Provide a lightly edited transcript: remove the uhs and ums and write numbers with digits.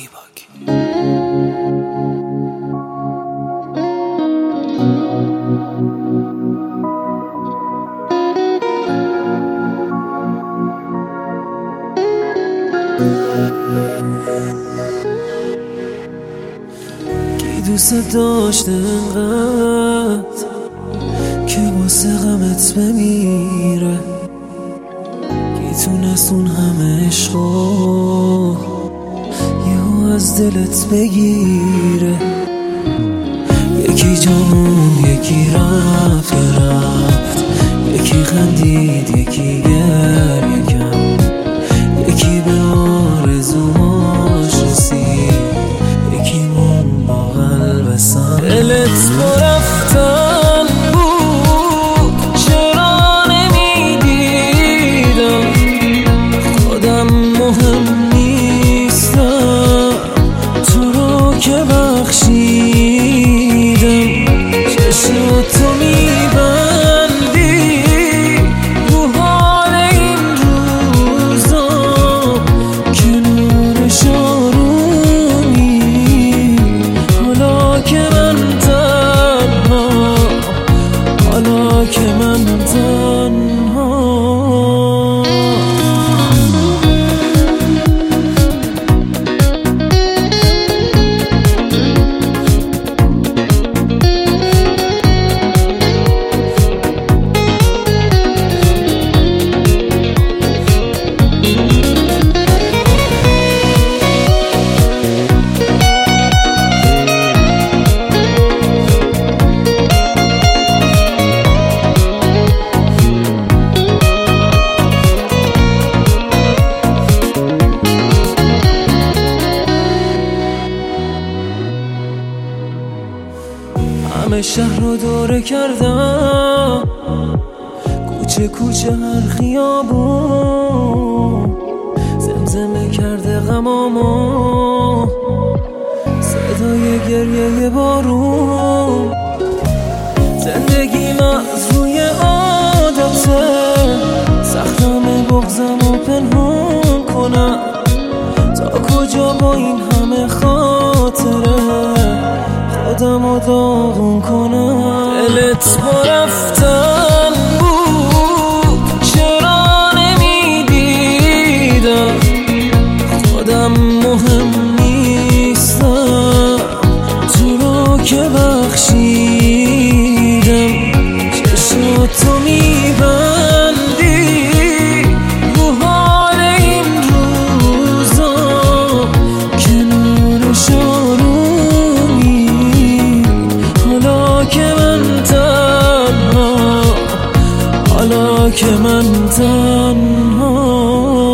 کی دوست داشته انقدر که واسه غمت بمیره، کی تونست اون همه عشقو یهو از دلت بگیره. یکی جامون یکی رفت یکی خندید یکی گریه کرد، یکی به آرزوهاش رسید یکی مون با قلب سنگ. دلت با رفتن بود چرا نمیدیدم، خودم مهم نیستم تو رو که بخشیدم. چشماتو میبندی رو حال این روزا که نورش آرومی، حالا که من تنها، حالا که من تنها. همه شهر رو دوره کردم، کوچه کوچه هر خیابون زمزمه کرده غمامو، صدای گریه بارون. زندگیم از روی عادته، سختم بغضمو پنهون کنم. تا کجا با این همه خاطره خودمو داغون کنم. دلت با رفتن بود چرا نمیدیدم، خودم مهم نیستم تو رو که بخشیدم. چشماتو میبندی رو حال این روزا که نورش آرومی، حالا که من تنها، حالا که من تنها.